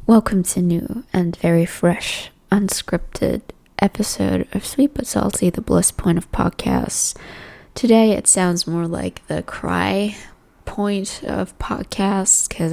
Welcome to new and very fresh, unscripted episode of Sweet But Salty, the bliss point of podcasts. Today it sounds more like the cry point of podcasts because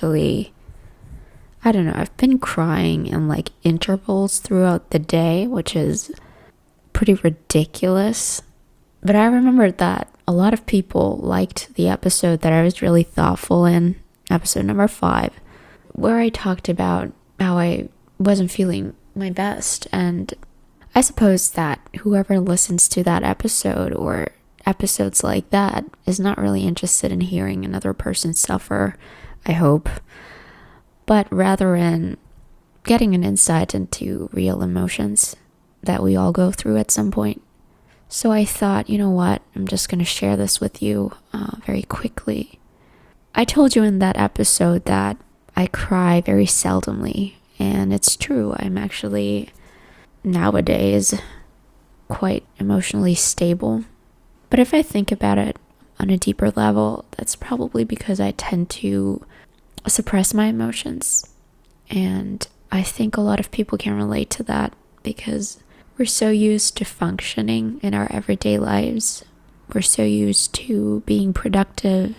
I don't know, I've been crying in like intervals throughout the day, which is pretty ridiculous. But I remembered that a lot of people liked the episode that I was really thoughtful in, episode number 5, where I talked about how I wasn't feeling my best. And I suppose that whoever listens to that episode or episodes like that is not really interested in hearing another person suffer, I hope, but rather in getting an insight into real emotions that we all go through at some point. So I thought, you know what, I'm just going to share this with you very quickly. I told you in that episode that I cry very seldomly, and it's true. I'm actually nowadays quite emotionally stable. But if I think about it on a deeper level, that's probably because I tend to suppress my emotions. And I think a lot of people can relate to that because we're so used to functioning in our everyday lives. We're so used to being productive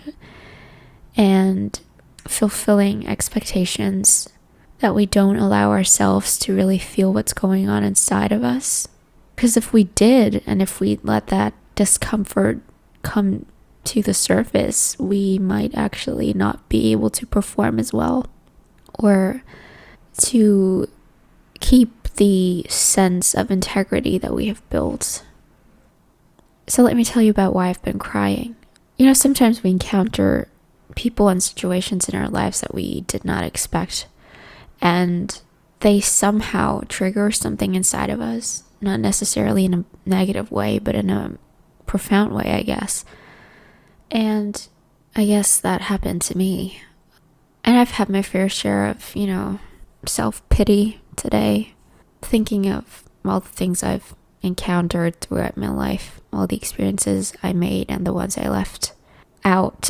and fulfilling expectations that we don't allow ourselves to really feel what's going on inside of us. Because if we did, and if we let that discomfort come to the surface, we might actually not be able to perform as well or to keep the sense of integrity that we have built. So let me tell you about why I've been crying. You know, sometimes we encounter people and situations in our lives that we did not expect, and they somehow trigger something inside of us, not necessarily in a negative way, but in a profound way, I guess. And I guess that happened to me. And I've had my fair share of, self-pity today, thinking of all the things I've encountered throughout my life, all the experiences I made and the ones I left out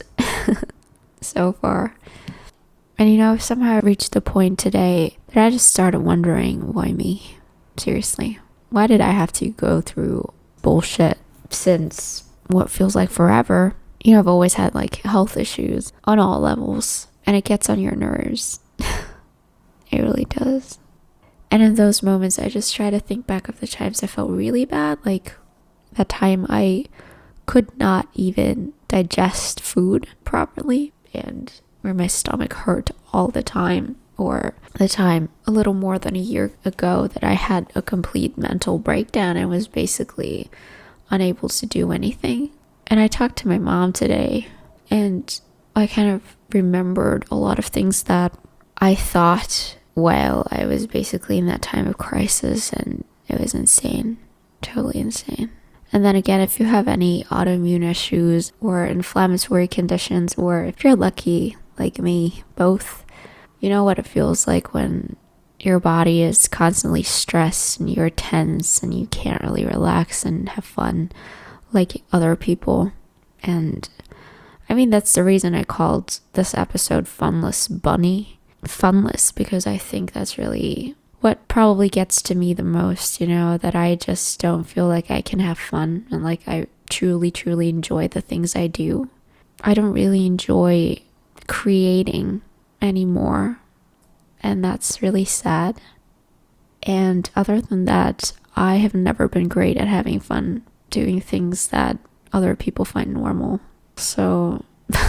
so far. And somehow I reached the point today that I just started wondering, why me? Seriously, why did I have to go through bullshit since what feels like forever? I've always had like health issues on all levels, and it gets on your nerves. It really does. And in those moments, I just try to think back of the times I felt really bad, like that time I could not even digest food properly, and where my stomach hurt all the time, or the time a little more than a year ago that I had a complete mental breakdown and was basically unable to do anything. And I talked to my mom today, and I kind of remembered a lot of things that I thought while I was basically in that time of crisis, and it was insane, totally insane. And then again, if you have any autoimmune issues or inflammatory conditions, or if you're lucky like me, both, you know what it feels like when your body is constantly stressed and you're tense and you can't really relax and have fun like other people. And I mean, that's the reason I called this episode Funless Bunny. Funless because I think that's really what probably gets to me the most, that I just don't feel like I can have fun and like I truly, truly enjoy the things I do. I don't really enjoy creating anymore, and that's really sad. And other than that, I have never been great at having fun doing things that other people find normal. So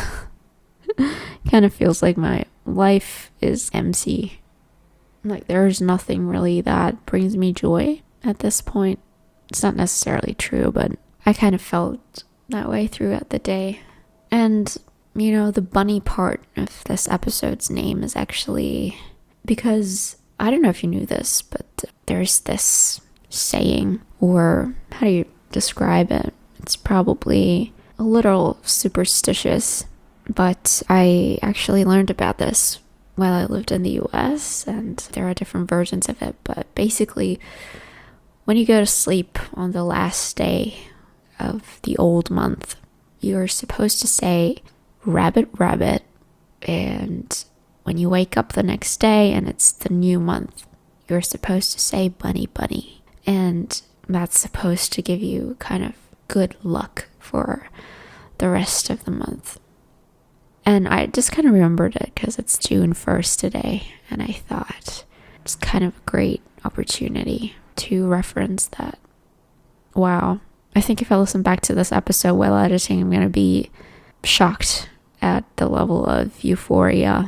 kind of feels like my life is empty. Like there's nothing really that brings me joy at this point. It's not necessarily true, but I kind of felt that way throughout the day. And, the bunny part of this episode's name is actually because, I don't know if you knew this, but there's this saying, or how do you describe it? It's probably a little superstitious, but I actually learned about this while I lived in the US, and there are different versions of it, but basically when you go to sleep on the last day of the old month, you're supposed to say rabbit rabbit, and when you wake up the next day and it's the new month, you're supposed to say bunny bunny. And that's supposed to give you kind of good luck for the rest of the month. And I just kind of remembered it because it's June 1st today. And I thought it's kind of a great opportunity to reference that. Wow. I think if I listen back to this episode while editing, I'm going to be shocked at the level of euphoria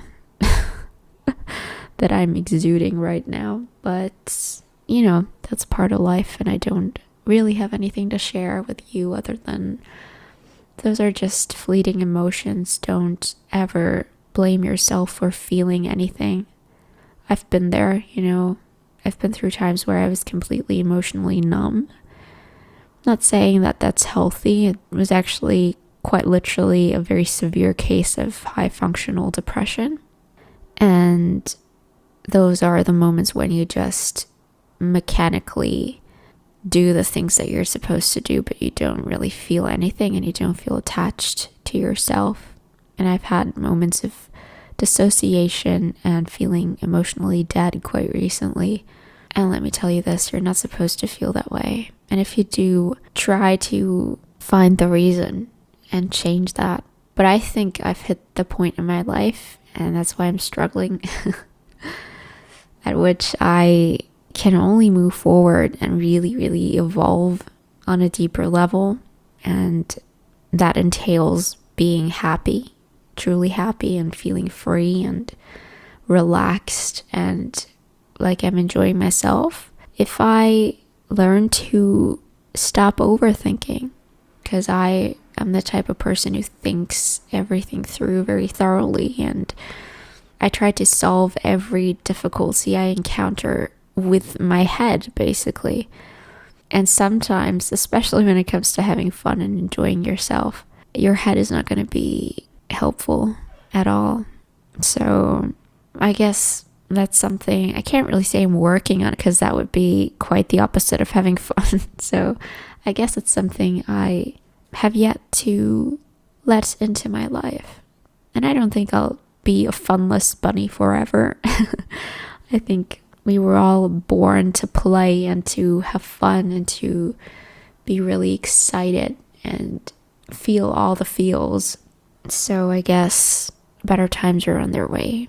that I'm exuding right now. But, that's part of life, and I don't really have anything to share with you other than those are just fleeting emotions. Don't ever blame yourself for feeling anything. I've been there, I've been through times where I was completely emotionally numb. Not saying that that's healthy. It was actually quite literally a very severe case of high functional depression. And those are the moments when you just mechanically do the things that you're supposed to do, but you don't really feel anything and you don't feel attached to yourself. And I've had moments of dissociation and feeling emotionally dead quite recently. And let me tell you this, you're not supposed to feel that way. And if you do, try to find the reason and change that. But I think I've hit the point in my life, and that's why I'm struggling, at which I can only move forward and really, really evolve on a deeper level. And that entails being happy, truly happy, and feeling free and relaxed and like I'm enjoying myself. If I learn to stop overthinking, because I am the type of person who thinks everything through very thoroughly, and I try to solve every difficulty I encounter with my head, basically. And sometimes, especially when it comes to having fun and enjoying yourself, your head is not going to be helpful at all. So I guess that's something I can't really say I'm working on, because that would be quite the opposite of having fun. So I guess it's something I have yet to let into my life. And I don't think I'll be a funless bunny forever. I think we were all born to play and to have fun and to be really excited and feel all the feels. So I guess better times are on their way.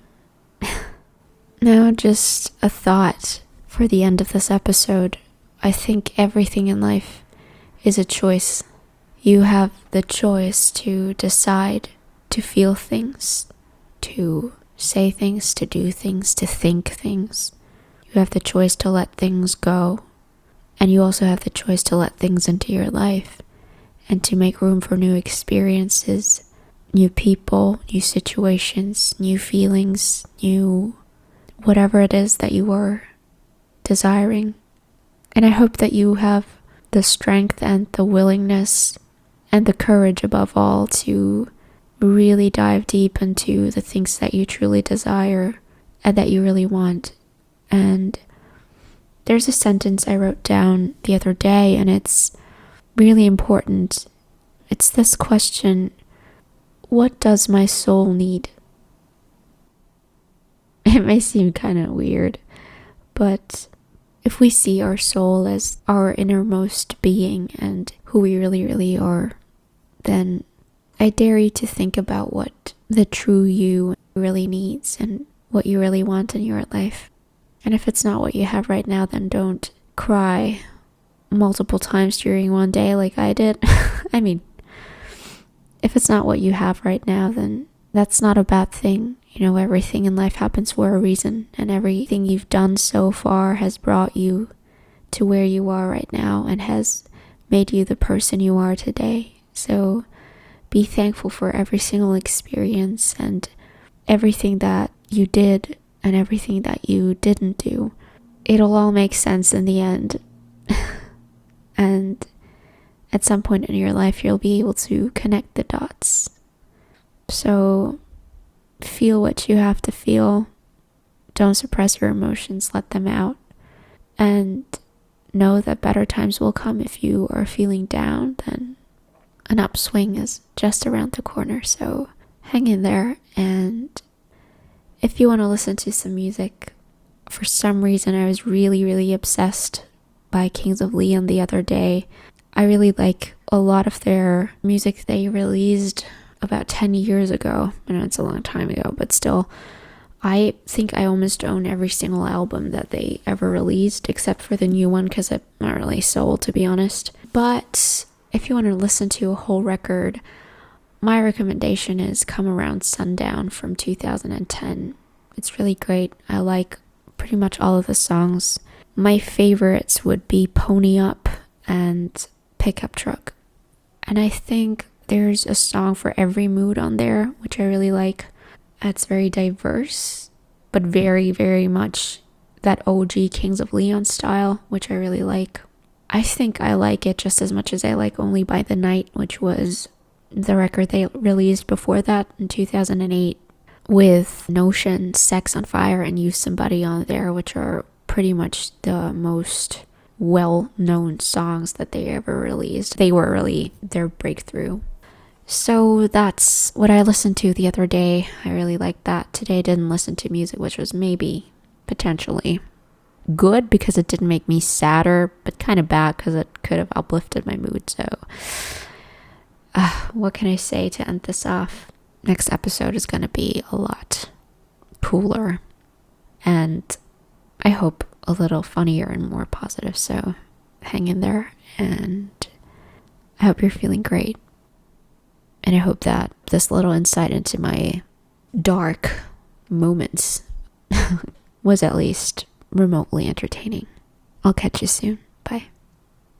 Now, just a thought for the end of this episode. I think everything in life is a choice. You have the choice to decide to feel things, to say things, to do things, to think things. You have the choice to let things go. And you also have the choice to let things into your life and to make room for new experiences, new people, new situations, new feelings, new whatever it is that you are desiring. And I hope that you have the strength and the willingness and the courage above all to really dive deep into the things that you truly desire and that you really want. And there's a sentence I wrote down the other day, and it's really important. It's this question: what does my soul need? It may seem kind of weird, but if we see our soul as our innermost being and who we really, really are, then I dare you to think about what the true you really needs and what you really want in your life. And if it's not what you have right now, then don't cry multiple times during one day like I did. I mean, if it's not what you have right now, then that's not a bad thing. Everything in life happens for a reason, and everything you've done so far has brought you to where you are right now and has made you the person you are today. So be thankful for every single experience and everything that you did and everything that you didn't do. It'll all make sense in the end. And at some point in your life, you'll be able to connect the dots. So feel what you have to feel. Don't suppress your emotions, let them out. And know that better times will come. If you are feeling down, then an upswing is just around the corner. So hang in there and if you want to listen to some music, for some reason I was really, really obsessed by Kings of Leon the other day. I really like a lot of their music they released about 10 years ago. I know it's a long time ago, but still, I think I almost own every single album that they ever released, except for the new one, because I'm not really sold, to be honest. But if you want to listen to a whole record, my recommendation is Come Around Sundown from 2010. It's really great. I like pretty much all of the songs. My favorites would be Pony Up and Pickup Truck. And I think there's a song for every mood on there, which I really like. It's very diverse, but very, very much that OG Kings of Leon style, which I really like. I think I like it just as much as I like Only by the Night, which was the record they released before that in 2008, with Notion, Sex on Fire, and Use Somebody on there, which are pretty much the most well-known songs that they ever released. They were really their breakthrough. So that's what I listened to the other day. I really liked that. Today I didn't listen to music, which was maybe potentially good because it didn't make me sadder, but kind of bad because it could have uplifted my mood. So what can I say to end this off? Next episode is going to be a lot cooler and I hope a little funnier and more positive. So hang in there, and I hope you're feeling great. And I hope that this little insight into my dark moments was at least remotely entertaining. I'll catch you soon. Bye.